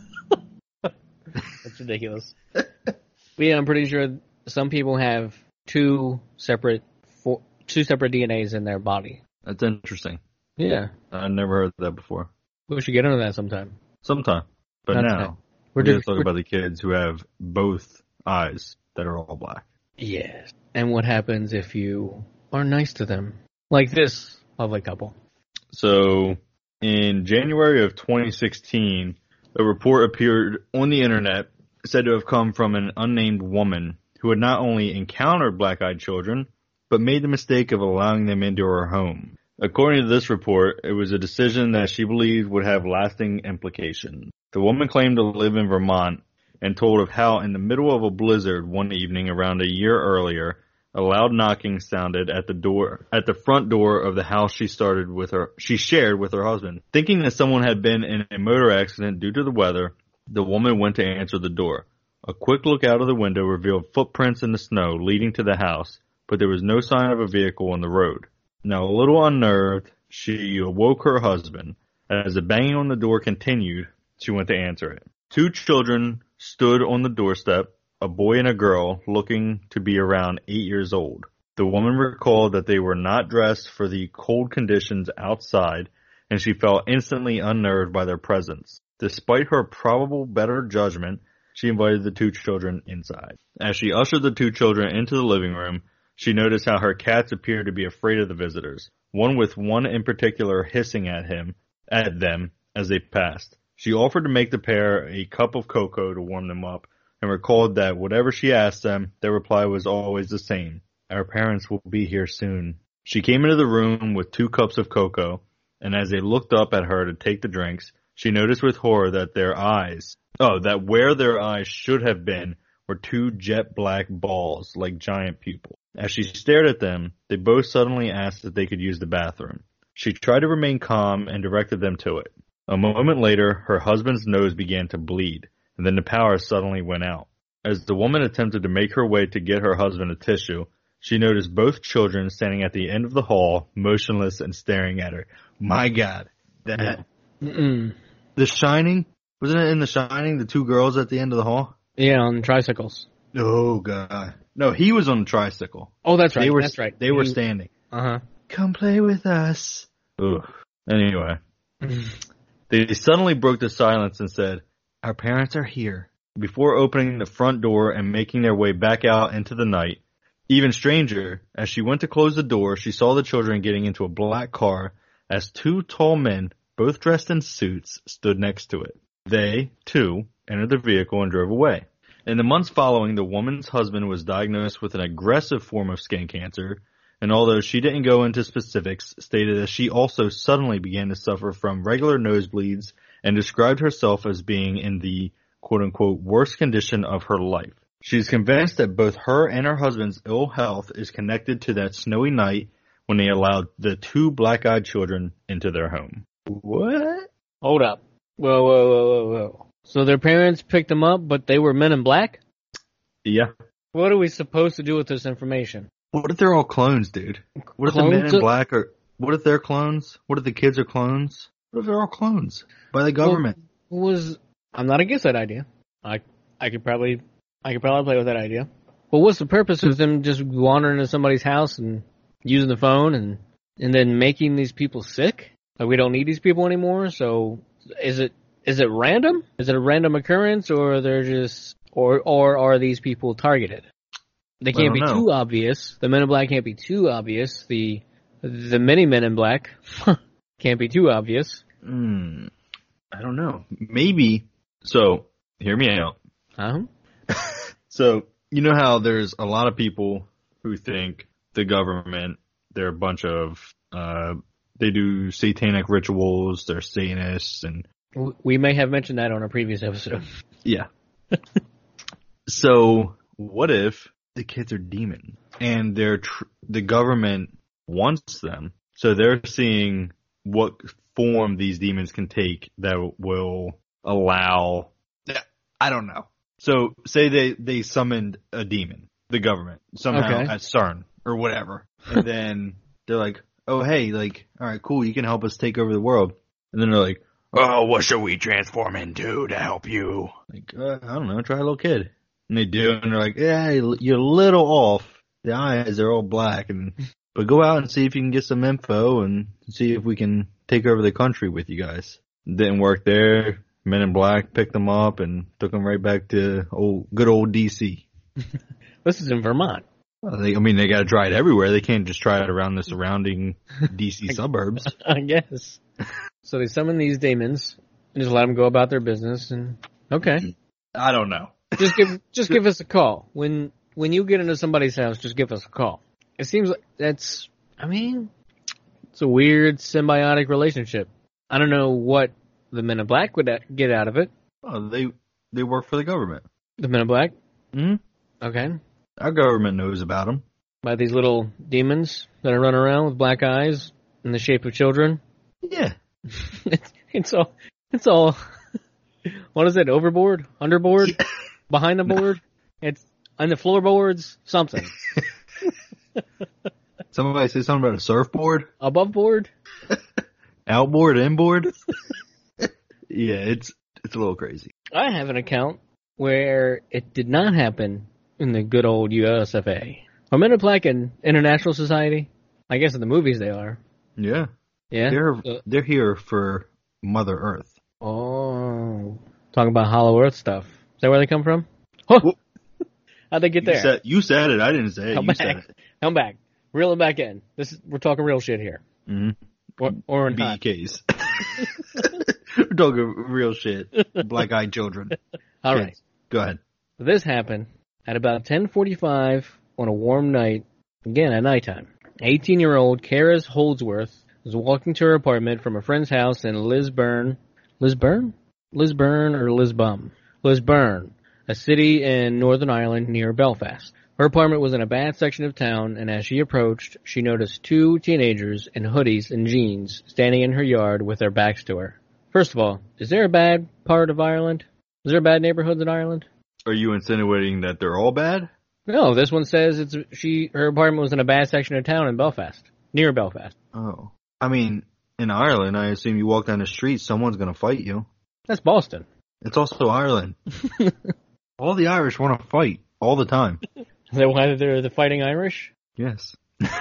That's ridiculous. But yeah, I'm pretty sure some people have two separate four, two separate D N As in their body. That's interesting. Yeah, I never heard that before. we should get into that sometime. Sometime, but That's now okay. we're, We're going just to talk about the kids who have both eyes that are all black. yes. And what happens if you are nice to them, like this lovely couple? So, in January of twenty sixteen, a report appeared on the internet said to have come from an unnamed woman who had not only encountered black-eyed children, but made the mistake of allowing them into her home. According to this report, it was a decision that she believed would have lasting implications. The woman claimed to live in Vermont and told of how in the middle of a blizzard one evening around a year earlier, a loud knocking sounded at the door, at the front door of the house she started with her, she shared with her husband. Thinking that someone had been in a motor accident due to the weather, the woman went to answer the door. A quick look out of the window revealed footprints in the snow leading to the house, but there was no sign of a vehicle on the road. Now, a little unnerved, she awoke her husband. As the banging on the door continued, she went to answer it. Two children stood on the doorstep, a boy and a girl, looking to be around eight years old. The woman recalled that they were not dressed for the cold conditions outside, and she felt instantly unnerved by their presence. Despite her probable better judgment, she invited the two children inside. As she ushered the two children into the living room, she noticed how her cats appeared to be afraid of the visitors, one with one in particular hissing at him, at them as they passed. She offered to make the pair a cup of cocoa to warm them up, and recalled that whatever she asked them, their reply was always the same. Our parents will be here soon. She came into the room with two cups of cocoa, and as they looked up at her to take the drinks, she noticed with horror that their eyes, oh, that where their eyes should have been were two jet black balls like giant pupils. As she stared at them, they both suddenly asked if they could use the bathroom. She tried to remain calm and directed them to it. A moment later, her husband's nose began to bleed, and then the power suddenly went out. As the woman attempted to make her way to get her husband a tissue, she noticed both children standing at the end of the hall, motionless and staring at her. My God. That. Mm-mm. The Shining? Wasn't it in The Shining, the two girls at the end of the hall? Yeah, on tricycles. Oh, God. No, he was on the tricycle. Oh, that's right. They were, that's right. They were He- standing. Uh-huh. Come play with us. Ugh. Anyway. They suddenly broke the silence and said, our parents are here. Before opening the front door and making their way back out into the night, even stranger, as she went to close the door, she saw the children getting into a black car as two tall men, both dressed in suits, stood next to it. They, too, entered the vehicle and drove away. In the months following, the woman's husband was diagnosed with an aggressive form of skin cancer, and although she didn't go into specifics, stated that she also suddenly began to suffer from regular nosebleeds and described herself as being in the quote-unquote worst condition of her life. She is convinced that both her and her husband's ill health is connected to that snowy night when they allowed the two black-eyed children into their home. What? Hold up. Whoa, whoa, whoa, whoa, whoa. So their parents picked them up, but they were men in black? Yeah. What are we supposed to do with this information? What if they're all clones, dude? What if Clones the men in of- black are... What if they're clones? What if the kids are clones? What if they're all clones? By the government? Well, was I'm not against that idea. I I could probably I could probably play with that idea. Well, what's the purpose of them just wandering into somebody's house and using the phone and and then making these people sick? Like, we don't need these people anymore. So is it is it random? Is it a random occurrence, or they're just or or are these people targeted? They can't I be don't know. too obvious. The Men in Black can't be too obvious. The the many Men in Black can't be too obvious. Hmm. I don't know. Maybe. So, hear me out. Huh? So, you know how there's a lot of people who think the government, they're a bunch of, uh, they do satanic rituals, they're Satanists, and We may have mentioned that on a previous episode. yeah. So, what if the kids are demons and they're tr- the government wants them, so they're seeing what form these demons can take that will allow, I don't know. So say they, they summoned a demon, the government, somehow Okay. at CERN or whatever. And then they're like, oh, hey, like, all right, cool. You can help us take over the world. And then they're like, oh, what should we transform into to help you? Like, uh, I don't know. Try a little kid. And they do. And they're like, yeah, you're a little off. The eyes are all black. And but go out and see if you can get some info and see if we can take over the country with you guys. Didn't work there. Men in Black picked them up and took them right back to old, good old D C. This is in Vermont. Well, they, I mean, they got to try it everywhere. They can't just try it around the surrounding D C suburbs. I guess. So they summon these demons and just let them go about their business. And okay, I don't know. just give just give us a call when when you get into somebody's house. Just give us a call. It seems like that's. I mean, it's a weird symbiotic relationship. I don't know what the Men in Black would get out of it. Oh, they they work for the government. The Men in Black. Hmm. Okay. Our government knows about them. By these little demons that are running around with black eyes in the shape of children. Yeah. it's, it's all, it's all, what is it, overboard, underboard, behind the board? It's on the floorboards, something. Somebody say something about a surfboard? Above board? Outboard, inboard? Yeah, it's it's a little crazy. I have an account where it did not happen in the good old U S of A. Are Men in Black an international society? I guess in the movies they are. Yeah. Yeah? They're Uh, they're here for Mother Earth. oh. Talking about Hollow Earth stuff. Is that where they come from? Huh. Well, How'd they get You there? said, you said it. I didn't say it. Come you back. said it. Come back. Reel it back in. This is, we're talking real shit here. Mm-hmm. Or, or in B E not. Ks. We're talking real shit. Black-eyed children. All Kids. right. Go ahead. This happened at about ten forty-five on a warm night, again at nighttime. eighteen-year-old Karis Holdsworth was walking to her apartment from a friend's house in Lisburn. Lisburn? Lisburn or Lisbon? Lisburn, a city in Northern Ireland near Belfast. Her apartment was in a bad section of town, and as she approached, she noticed two teenagers in hoodies and jeans standing in her yard with their backs to her. First of all, is there a bad part of Ireland? Is there bad neighborhoods in Ireland? Are you insinuating that they're all bad? No, this one says it's she. Her apartment was in a bad section of town in Belfast, near Belfast. Oh. I mean, in Ireland, I assume you walk down the street, someone's going to fight you. That's Boston. It's also Ireland. All the Irish want to fight all the time. Is that why they're the Fighting Irish? Yes.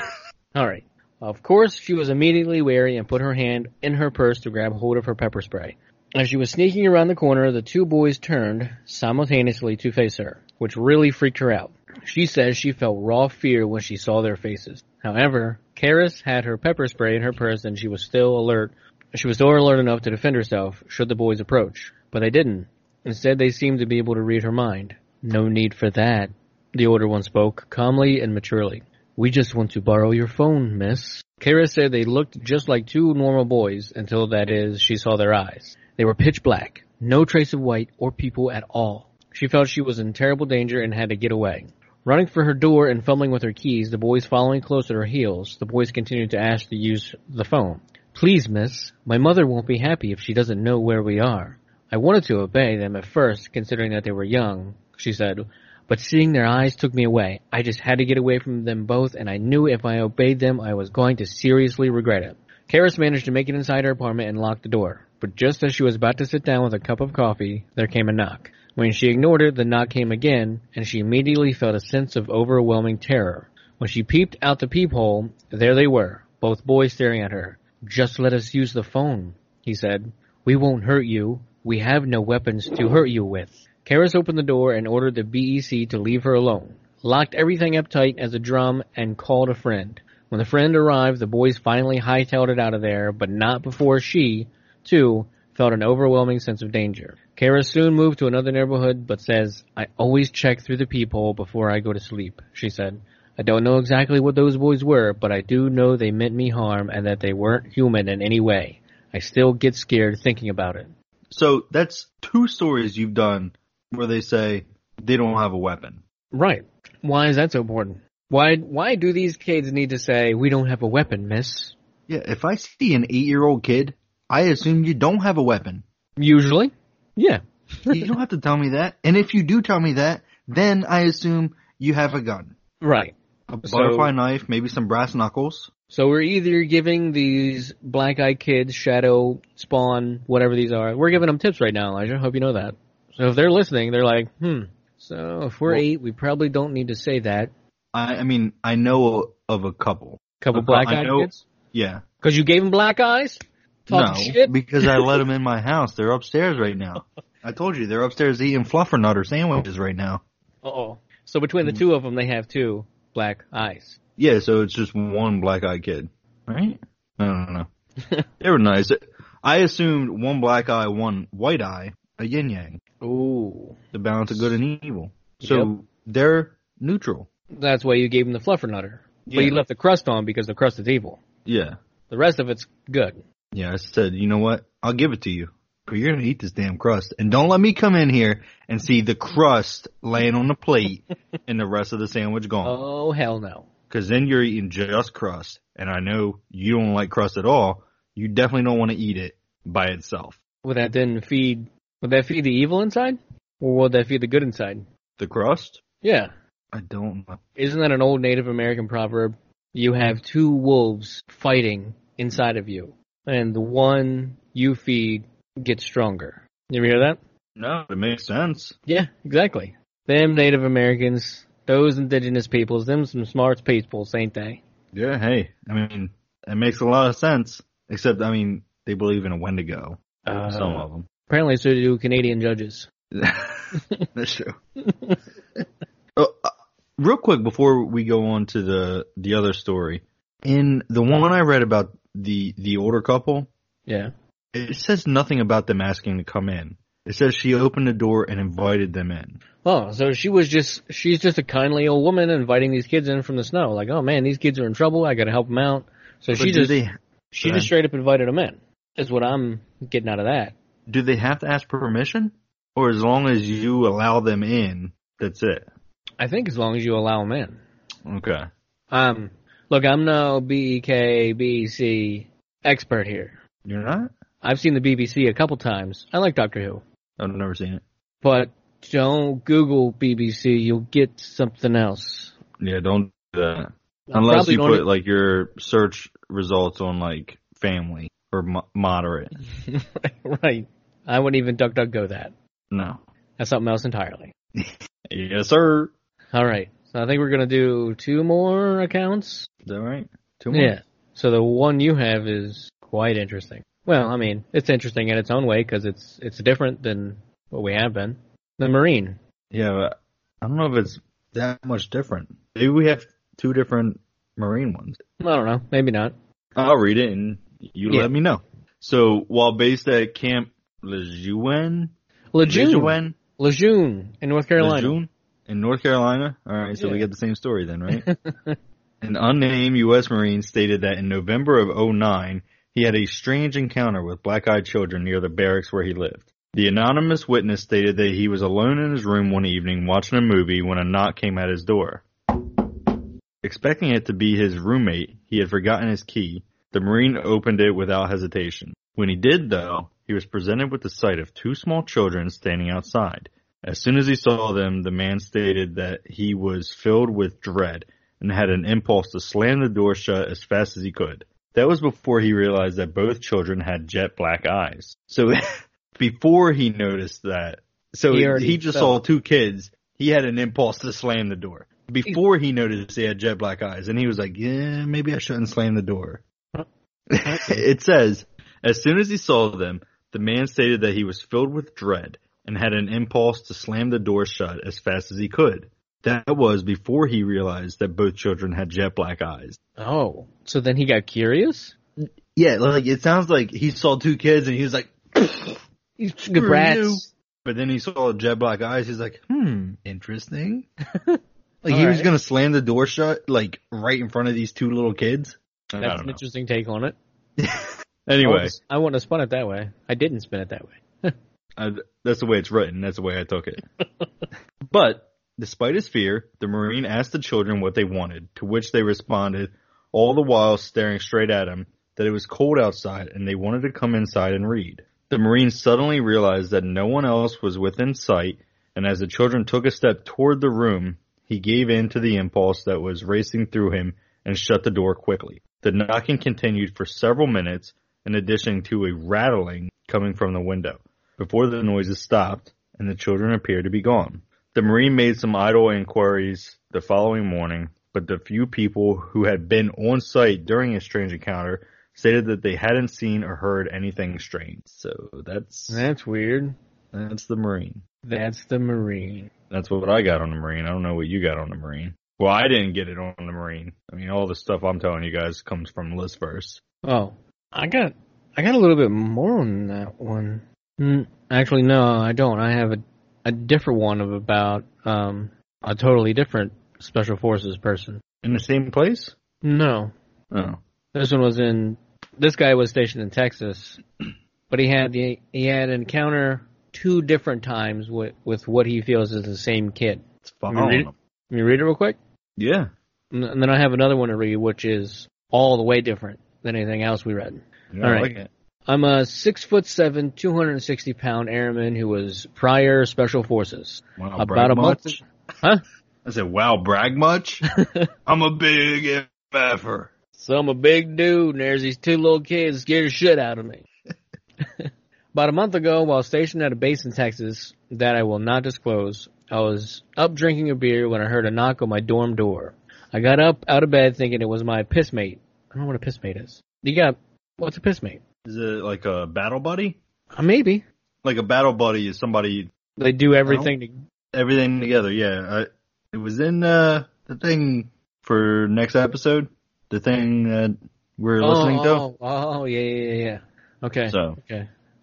All right. Of course, she was immediately wary and put her hand in her purse to grab hold of her pepper spray. As she was sneaking around the corner, the two boys turned simultaneously to face her, which really freaked her out. She says she felt raw fear when she saw their faces. However, Karis had her pepper spray in her purse and she was still alert. She was still alert enough to defend herself should the boys approach, but they didn't. Instead, they seemed to be able to read her mind. No need for that, the older one spoke, calmly and maturely. We just want to borrow your phone, miss. Karis said they looked just like two normal boys until, that is, she saw their eyes. They were pitch black, no trace of white or people at all. She felt she was in terrible danger and had to get away. Running for her door and fumbling with her keys, the boys following close at her heels, the boys continued to ask to use the phone. Please, miss, my mother won't be happy if she doesn't know where we are. I wanted to obey them at first, considering that they were young, she said, but seeing their eyes took me away. I just had to get away from them both, and I knew if I obeyed them, I was going to seriously regret it. Karis managed to make it inside her apartment and lock the door, but just as she was about to sit down with a cup of coffee, there came a knock. When she ignored it, the knock came again, and she immediately felt a sense of overwhelming terror. When she peeped out the peephole, there they were, both boys staring at her. Just let us use the phone, he said. We won't hurt you. We have no weapons to hurt you with. Karis opened the door and ordered the B E C to leave her alone, locked everything up tight as a drum, and called a friend. When the friend arrived, the boys finally hightailed it out of there, but not before she, too, felt an overwhelming sense of danger. Karis soon moved to another neighborhood, but says, I always check through the peephole before I go to sleep, she said. I don't know exactly what those boys were, but I do know they meant me harm and that they weren't human in any way. I still get scared thinking about it. So that's two stories you've done where they say they don't have a weapon. Right. Why is that so important? Why why do these kids need to say, we don't have a weapon, miss? Yeah, if I see an eight-year-old kid, I assume you don't have a weapon. Usually. Yeah. You don't have to tell me that. And if you do tell me that, then I assume you have a gun. Right. A butterfly so, knife, maybe some brass knuckles. So we're either giving these black-eyed kids, Shadow, Spawn, whatever these are, we're giving them tips right now, Elijah. Hope you know that. So if they're listening, they're like, hmm, so if we're well, eight, we probably don't need to say that. I, I mean, I know of a couple. Couple black-eyed kids? Yeah. Because you gave them black eyes? Talking no, shit? Because I let them in my house. They're upstairs right now. I told you, they're upstairs eating Fluffernutter sandwiches right now. Uh-oh. So between the two of them, they have two black eyes. Yeah, so it's just one black-eyed kid. Right? I don't know. They were nice. I assumed one black eye, one white eye, a yin-yang. Ooh. The balance of good and evil. So yep. They're neutral. That's why you gave them the Fluffernutter. Yeah. But you left the crust on because the crust is evil. Yeah. The rest of it's good. Yeah, I said, you know what? I'll give it to you. But you're going to eat this damn crust. And don't let me come in here and see the crust laying on the plate and the rest of the sandwich gone. Oh, hell no. Because then you're eating just crust. And I know you don't like crust at all. You definitely don't want to eat it by itself. Would that then feed, would that feed the evil inside? Or would that feed the good inside? The crust? Yeah. I don't know. Isn't that an old Native American proverb? You have two wolves fighting inside of you. And the one you feed gets stronger. You ever hear that? No, it makes sense. Yeah, exactly. Them Native Americans, those indigenous peoples, them some smart peoples, ain't they? Yeah, hey, I mean, it makes a lot of sense. Except, I mean, they believe in a Wendigo. Uh, some of them. Apparently so do Canadian judges. That's true. oh, uh, real quick, before we go on to the, the other story. In the one I read about the, the older couple. Yeah. It says nothing about them asking to come in. It says she opened the door and invited them in. Oh, so she was just, she's just a kindly old woman inviting these kids in from the snow. Like, oh man, these kids are in trouble. I gotta help them out. So But she do just, they, she uh, just straight up invited them in. Is what I'm getting out of that. do they have to ask permission? Or as long as you allow them in, that's it? I think as long as you allow them in. Okay. Um, look, I'm no B E K, B E C expert here. You're not? I've seen the B B C a couple times. I like Doctor Who. I've never seen it. But don't Google B B C. You'll get something else. Yeah, don't do that. I Unless probably you don't put e- like your search results on like family or mo- moderate. Right. I wouldn't even duck duck go that. No. That's something else entirely. Yes, sir. All right. So I think we're gonna do two more accounts. Is that right? Two more? Yeah. So the one you have is quite interesting. Well, I mean, it's interesting in its own way because it's it's different than what we have been. The Marine. Yeah, but I don't know if it's that much different. Maybe we have two different Marine ones. I don't know. Maybe not. I'll read it and you Yeah. let me know. So while based at Camp Lejeune, Lejeune. Lejeune, Lejeune in North Carolina. Lejeune in North Carolina. All right, so we Yeah. get the same story then, right? An unnamed U S Marine stated that in November of oh nine, he had a strange encounter with black-eyed children near the barracks where he lived. The anonymous witness stated that he was alone in his room one evening watching a movie when a knock came at his door. Expecting it to be his roommate, he had forgotten his key. The Marine opened it without hesitation. When he did, though, he was presented with the sight of two small children standing outside. As soon as he saw them, the man stated that he was filled with dread and had an impulse to slam the door shut as fast as he could. That was before he realized that both children had jet black eyes. So before he noticed that, so He he, already just felt- saw two kids. He had an impulse to slam the door. Before he noticed they had jet black eyes, and he was like, yeah, maybe I shouldn't slam the door. It says, as soon as he saw them, the man stated that he was filled with dread and had an impulse to slam the door shut as fast as he could. That was before he realized that both children had jet black eyes. Oh, so then he got curious? Yeah, like it sounds like he saw two kids and he was like, He's Screw good you. brats. But then he saw jet black eyes. He's like, hmm, interesting. Like All he was right. gonna slam the door shut, like right in front of these two little kids. I That's don't an know. interesting take on it. I Anyway, wouldn't, I wouldn't have spun it that way. I didn't spin it that way. I, that's the way it's written. That's the way I took it. But despite his fear, the Marine asked the children what they wanted, to which they responded, all the while staring straight at him, that it was cold outside and they wanted to come inside and read. The Marine suddenly realized that no one else was within sight, and as the children took a step toward the room, he gave in to the impulse that was racing through him and shut the door quickly. The knocking continued for several minutes, in addition to a rattling coming from the window, before the noises stopped and the children appeared to be gone. The Marine made some idle inquiries the following morning, but the few people who had been on site during his strange encounter stated that they hadn't seen or heard anything strange. So that's That's weird. that's the Marine. That's the Marine. That's what I got on the Marine. I don't know what you got on the Marine. Well, I didn't get it on the Marine. I mean, all the stuff I'm telling you guys comes from Listverse. Oh, I got I got a little bit more on that one. Mm, actually, no, I don't. I have a a different one of about um a totally different Special Forces person. In the same place? No, Oh. this one was in. This guy was stationed in Texas, but he had the he had an encounter two different times with with what he feels is the same kid. It's Let me read following it, them. let me read it real quick, Yeah. and and then I have another one to read, which is all the way different than anything else we read. Yeah, All I right. like it. I'm a six foot seven, two hundred sixty pound airman who was prior Special Forces. Wow, About brag a month, much? huh? I said, wow, brag much? I'm a big M F er. So I'm a big dude, and there's these two little kids scared the shit out of me. About a month ago, while stationed at a base in Texas that I will not disclose, I was up drinking a beer when I heard a knock on my dorm door. I got up out of bed thinking it was my piss mate. I don't know what a piss mate is. You got, what's a piss mate? Is it like a battle buddy? Uh, maybe. Like a battle buddy is somebody, They do everything to, everything together. Yeah. I, it was in uh, the thing for next episode. The thing that we're oh, listening to. oh, oh, yeah, yeah, yeah, yeah. Okay. So, Okay.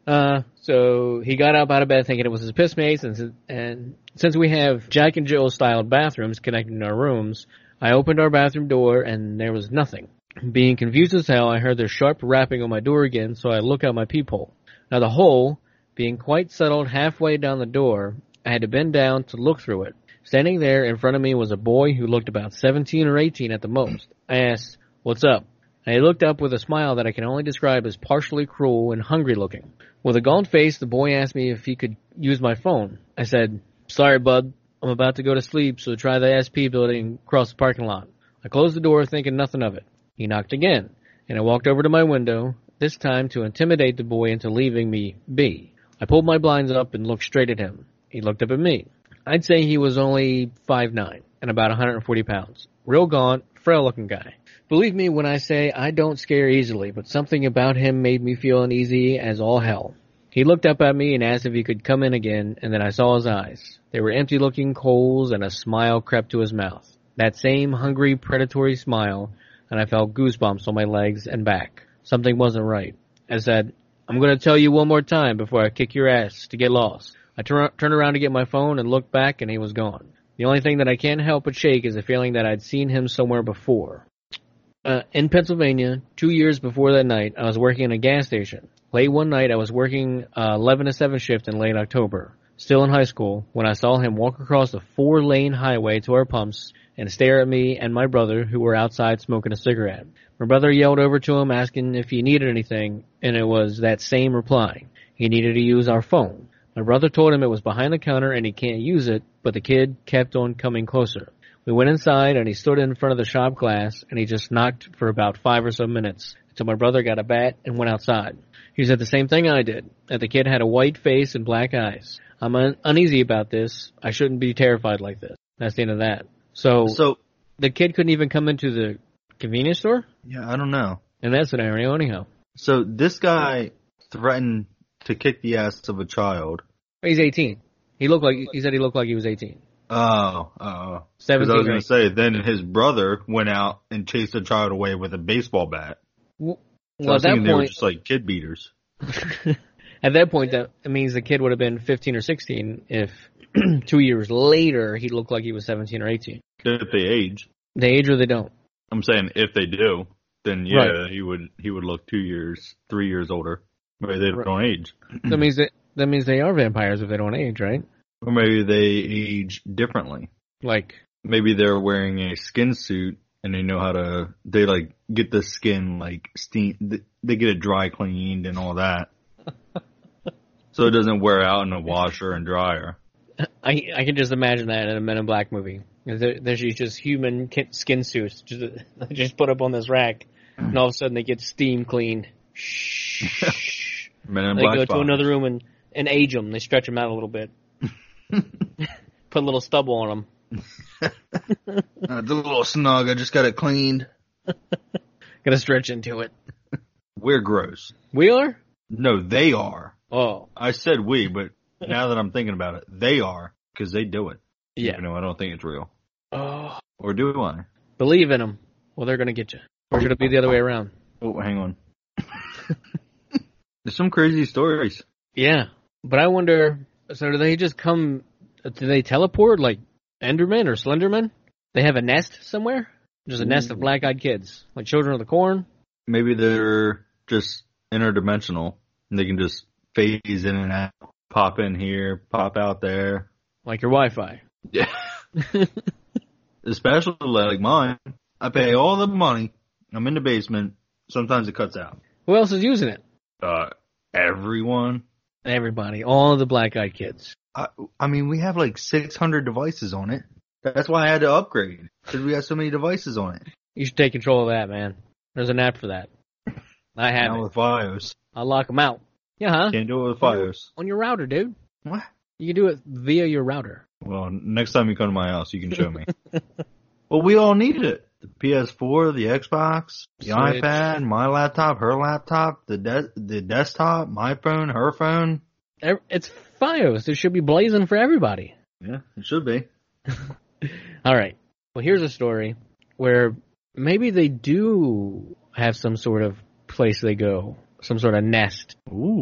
Uh, so he got up out of bed thinking it was his piss mates, and, and since we have Jack and Jill styled bathrooms connecting to our rooms, I opened our bathroom door and there was nothing. Being confused as hell, I heard their sharp rapping on my door again, so I look out my peephole. Now the hole, being quite settled halfway down the door, I had to bend down to look through it. Standing there in front of me was a boy who looked about seventeen or eighteen at the most. I asked, "What's up?" And he looked up with a smile that I can only describe as partially cruel and hungry looking. With a gaunt face, the boy asked me if he could use my phone. I said, "Sorry, bud. I'm about to go to sleep, so try the S P building across the parking lot." I closed the door thinking nothing of it. He knocked again, and I walked over to my window, this time to intimidate the boy into leaving me be. I pulled my blinds up and looked straight at him. He looked up at me. I'd say he was only five nine and about one hundred forty pounds. Real gaunt, frail-looking guy. Believe me when I say I don't scare easily, but something about him made me feel uneasy as all hell. He looked up at me and asked if he could come in again, and then I saw his eyes. They were empty-looking coals, and a smile crept to his mouth. That same hungry, predatory smile, and I felt goosebumps on my legs and back. Something wasn't right. I said, "I'm going to tell you one more time before I kick your ass to get lost." I tur- turned around to get my phone and looked back, and he was gone. The only thing that I can't help but shake is the feeling that I'd seen him somewhere before. Uh, in Pennsylvania, two years before that night, I was working in a gas station. Late one night, I was working uh, eleven to seven shift in late October. Still in high school, when I saw him walk across the four-lane highway to our pumps and stare at me and my brother, who were outside smoking a cigarette. My brother yelled over to him asking if he needed anything, and it was that same reply. He needed to use our phone. My brother told him it was behind the counter and he can't use it, but the kid kept on coming closer. We went inside and he stood in front of the shop glass and he just knocked for about five or so minutes until my brother got a bat and went outside. He said the same thing I did, that the kid had a white face and black eyes. I'm un- uneasy about this. I shouldn't be terrified like this. That's the end of that. So, So, the kid couldn't even come into the convenience store? yeah, I don't know. In that scenario, anyhow. So this guy threatened to kick the ass of a child. He's eighteen. He looked like, he said he looked like he was eighteen. Oh, oh. Because seventeen. I was going to say, then his brother went out and chased the child away with a baseball bat. Well, So I was at that thinking they were point, just like kid beaters. at that point, that means the kid would have been fifteen or sixteen if two years later he looked like he was seventeen or eighteen. If they age. They age or they don't. I'm saying if they do, then yeah, Right. he would he would look two years, three years older. Maybe they Right. don't age. That means that that means they are vampires if they don't age, right? Or maybe they age differently. Like, Maybe they're wearing a skin suit and they know how to, they like get the skin like steam, they get it dry cleaned and all that. So it doesn't wear out in a washer and dryer. I I can just imagine that in a Men in Black movie. There, there's these just human ki- skin suits just just put up on this rack, and all of a sudden they get steam cleaned. Shh. Men in They Black go to vibes. another room and, and age them. They stretch them out a little bit. Put a little stubble on them. Uh, it's a little snug. I just got it cleaned. Gotta stretch into it. We're gross. We are? No, they are. Oh, I said we, but now that I'm thinking about it, they are because they do it. yeah. You know, I don't think it's real. Oh, Or do I? believe in them. Well, they're gonna get you. Or should it be the other way around? Oh, hang on. There's some crazy stories. Yeah, but I wonder. So do they just come? Do they teleport like Enderman or Slenderman? They have a nest somewhere. Just a nest of black-eyed kids, like Children of the Corn. Maybe they're just interdimensional and they can just phase in and out, pop in here, pop out there. Like your Wi-Fi. Yeah. Especially like mine. I pay all the money. I'm in the basement. Sometimes it cuts out. Who else is using it? Uh, everyone. Everybody. All of the black-eyed kids. I, I mean, we have like six hundred devices on it. That's why I had to upgrade. Because we have so many devices on it. You should take control of that, man. There's an app for that. I have Now it. with Fios. I'll lock them out. Yeah, huh? Can't do it with Fios. On your router, dude. What? You can do it via your router. Well, next time you come to my house, you can show me. Well, we all need it. The P S four, the Xbox, the Switch. iPad, my laptop, her laptop, the de- the desktop, my phone, her phone. Ev- It's Fios. It should be blazing for everybody. Yeah, it should be. All right. Well, here's a story where maybe they do have some sort of place they go, some sort of nest. Ooh.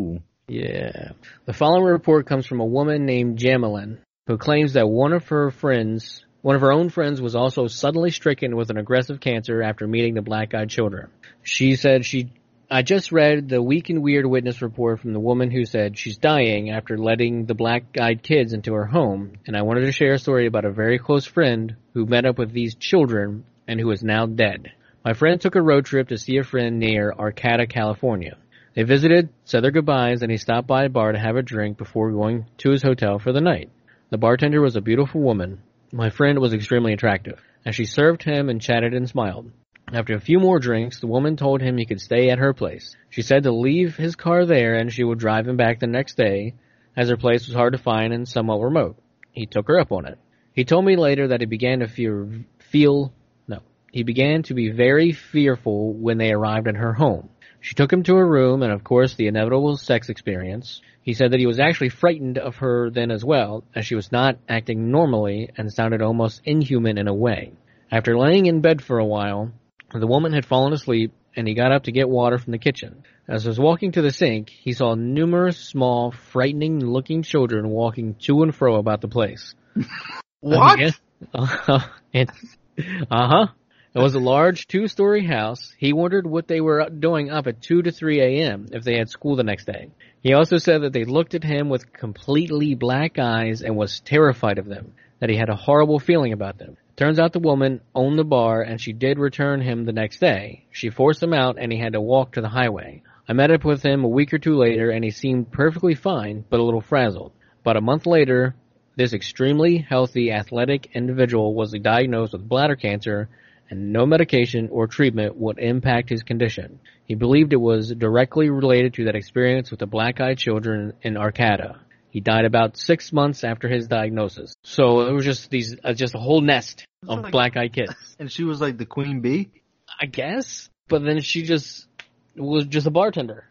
Yeah. The following report comes from a woman named Jamelin, who claims that one of her friends, one of her own friends, was also suddenly stricken with an aggressive cancer after meeting the black-eyed children. She said she, I just read the Week in Weird witness report from the woman who said she's dying after letting the black-eyed kids into her home, and I wanted to share a story about a very close friend who met up with these children and who is now dead. My friend took a road trip to see a friend near Arcata, California. They visited, said their goodbyes, and he stopped by a bar to have a drink before going to his hotel for the night. The bartender was a beautiful woman. My friend was extremely attractive, and she served him and chatted and smiled. After a few more drinks, the woman told him he could stay at her place. She said to leave his car there and she would drive him back the next day, as her place was hard to find and somewhat remote. He took her up on it. He told me later that he began to fear, feel, no, he began to be very fearful when they arrived at her home. She took him to her room and, of course, the inevitable sex experience. He said that he was actually frightened of her then as well, as she was not acting normally and sounded almost inhuman in a way. After laying in bed for a while, the woman had fallen asleep, and he got up to get water from the kitchen. As he was walking to the sink, he saw numerous small, frightening-looking children walking to and fro about the place. What? Uh-huh. uh-huh. It was a large two-story house. He wondered what they were doing up at two to three a.m. if they had school the next day. He also said that they looked at him with completely black eyes and was terrified of them, that he had a horrible feeling about them. Turns out the woman owned the bar, and she did return him the next day. She forced him out, and he had to walk to the highway. I met up with him a week or two later, and he seemed perfectly fine, but a little frazzled. About a month later, this extremely healthy, athletic individual was diagnosed with bladder cancer, and no medication or treatment would impact his condition. He believed it was directly related to that experience with the black-eyed children in Arcata. He died about six months after his diagnosis. So it was just these, uh, just a whole nest of like, black-eyed kids. And she was like the queen bee? I guess. But then she just was just a bartender.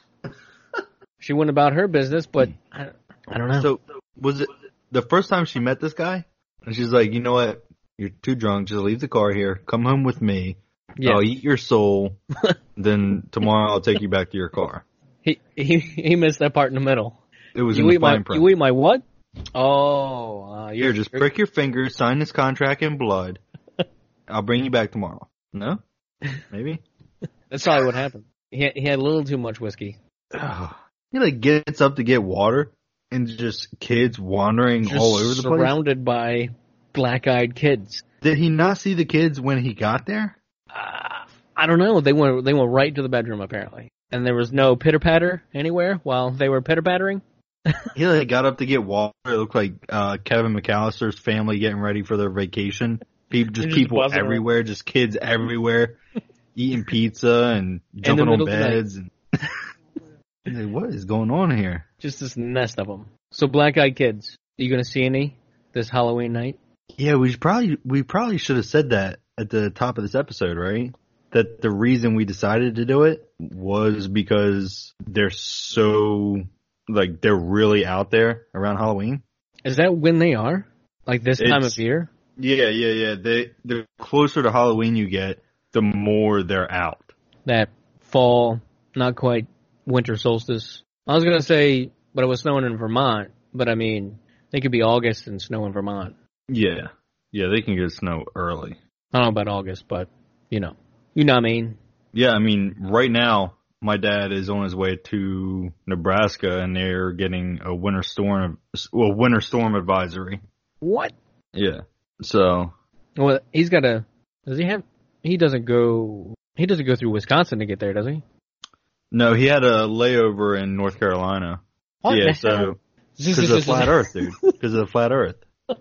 She went about her business, but I, I don't know. So was it the first time she met this guy? And she's like, you know what? You're too drunk. Just leave the car here. Come home with me. Yeah. I'll eat your soul. Then tomorrow I'll take you back to your car. He he he missed that part in the middle. It was you in the eat fine my, print. You eat my what? Oh. Uh, Here, just prick your finger, sign this contract in blood. I'll bring you back tomorrow. No? Maybe? That's probably what happened. He had, he had a little too much whiskey. He like gets up to get water and just kids wandering just all over the place. Surrounded by black-eyed kids. Did he not see the kids when he got there? Uh, I don't know. They went they went right to the bedroom apparently, and there was no pitter patter anywhere while they were pitter pattering. He like got up to get water. It looked like uh, Kevin McAllister's family getting ready for their vacation. People, just, just people everywhere, around. Just kids everywhere, eating pizza and jumping on beds. And like, what is going on here? Just this nest of them. So black-eyed kids. Are you going to see any this Halloween night? Yeah, we should probably we probably should have said that at the top of this episode, right? That the reason we decided to do it was because they're so like they're really out there around Halloween. Is that when they are? Like this time it's, of year? Yeah, yeah, yeah. They the closer to Halloween you get, the more they're out. That fall, not quite winter solstice. I was gonna say, but it was snowing in Vermont. But I mean, it could be August and snow in Vermont. Yeah. Yeah, they can get snow early. I don't know about August, but, you know. You know what I mean? Yeah, I mean, right now, my dad is on his way to Nebraska, and they're getting a winter storm, well, winter storm advisory. What? Yeah. So. Well, he's got a, does he have, he doesn't go, he doesn't go through Wisconsin to get there, does he? No, he had a layover in North Carolina. What yeah, the so. hell? Because of the flat earth, dude. Because of the flat earth.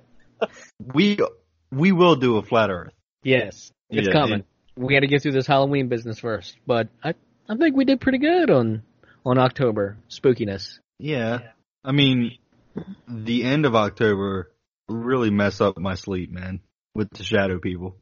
We we will do a flat Earth. Yes, it's yeah, coming. It, we got to get through this Halloween business first, but I I think we did pretty good on on October spookiness. Yeah, I mean, the end of October really messed up my sleep, man, with the shadow people.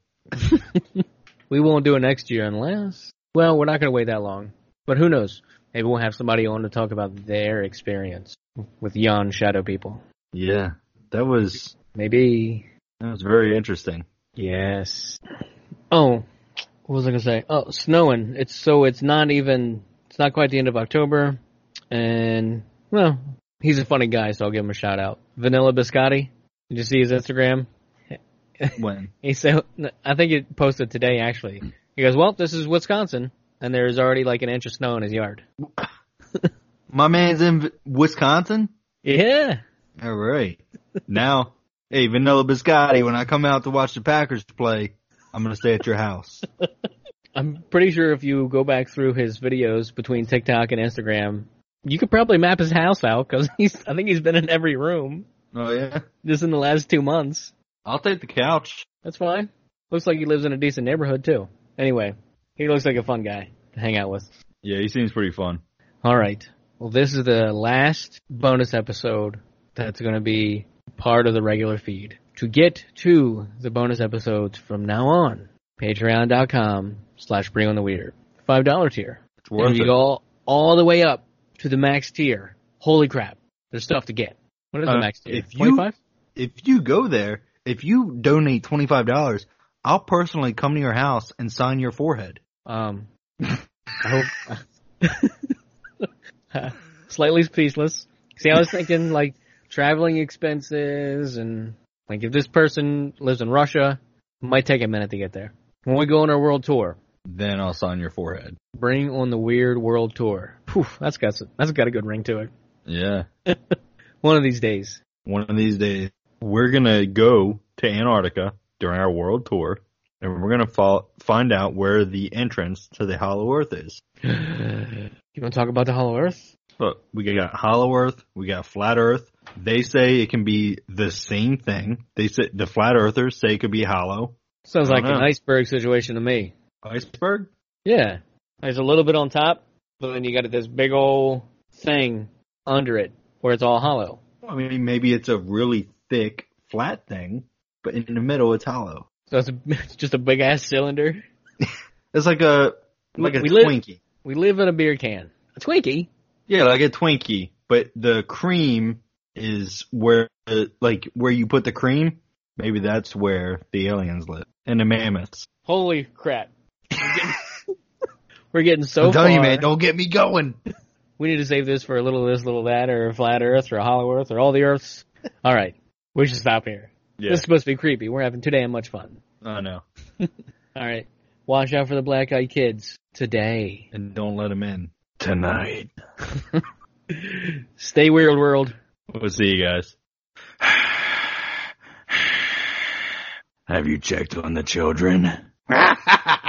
We won't do it next year unless, well, we're not going to wait that long. But who knows? Maybe we'll have somebody on to talk about their experience with young shadow people. Yeah, that was. Maybe. That was very interesting. Yes. Oh, what was I going to say? Oh, snowing. It's so it's not even, it's not quite the end of October, and Well, he's a funny guy, so I'll give him a shout out. Vanilla Biscotti. Did you see his Instagram? When? He said, I think he posted today, actually. He goes, well, this is Wisconsin, and there's already like an inch of snow in his yard. My man's in Wisconsin? Yeah. All right. Now, hey, Vanilla Biscotti, when I come out to watch the Packers play, I'm going to stay at your house. I'm pretty sure if you go back through his videos between TikTok and Instagram, you could probably map his house out, because he's, I think he's been in every room. Oh, yeah? Just in the last two months. I'll take the couch. That's fine. Looks like he lives in a decent neighborhood, too. Anyway, he looks like a fun guy to hang out with. Yeah, he seems pretty fun. All right. Well, this is the last bonus episode that's going to be part of the regular feed. To get to the bonus episodes from now on, patreon.com slash bring on the weird. five dollar tier. It's worth and if it. you go all, all the way up to the max tier, holy crap, there's stuff to get. What is Uh, the max tier? if you- twenty-five? If you go there, if you donate twenty-five dollars, I'll personally come to your house and sign your forehead. Um, I hope. Slightly speechless. See, I was thinking like traveling expenses and like if this person lives in Russia, it might take a minute to get there. When we go on our world tour, Then I'll sign your forehead. bring on the weird world tour. Poof, that's got some, that's got a good ring to it. Yeah. One of these days. One of these days, we're going to go to Antarctica during our world tour, and we're going to fo- find out where the entrance to the Hollow Earth is. You want to talk about the Hollow Earth? Look, we got Hollow Earth, we got Flat Earth. They say it can be the same thing. They say the Flat Earthers say it could be hollow. Sounds I like don't an know. iceberg situation to me. Iceberg? Yeah. There's a little bit on top, but then you got this big old thing under it where it's all hollow. I mean, maybe it's a really thick, flat thing, but in the middle it's hollow. So it's, a, it's just a big ass cylinder. It's like a like a We live- Twinkie. We live in a beer can. A Twinkie? Yeah, like a Twinkie, but the cream is where, like, where you put the cream. Maybe that's where the aliens live, and the mammoths. Holy crap. We're getting, we're getting so I'm telling far. you, man, don't get me going. We need to save this for a little of this, little of that, or a flat earth, or a hollow earth, or all the earths. All right. We should stop here. Yeah, This is supposed to be creepy. We're having too damn much fun. I know. All right. Watch out for the black eyed kids today. And don't let them in tonight. Stay weird, world. We'll see you guys. Have you checked on the children?